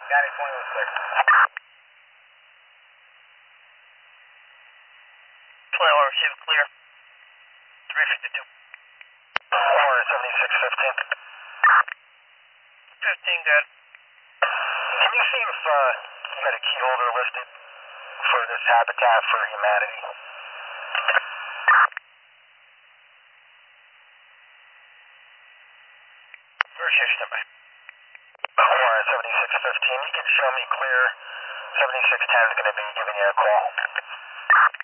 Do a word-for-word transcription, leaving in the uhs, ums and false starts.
Got it, twenty was clear. twenty one received clear. three fifty-two. Or seventy-six fifteen. fifteen good. Can you see if uh, you got a key holder listed for this Habitat for Humanity? Where's your standby? Or seventy-six fifteen. You can show me clear. seventy-six ten is going to be giving you a call.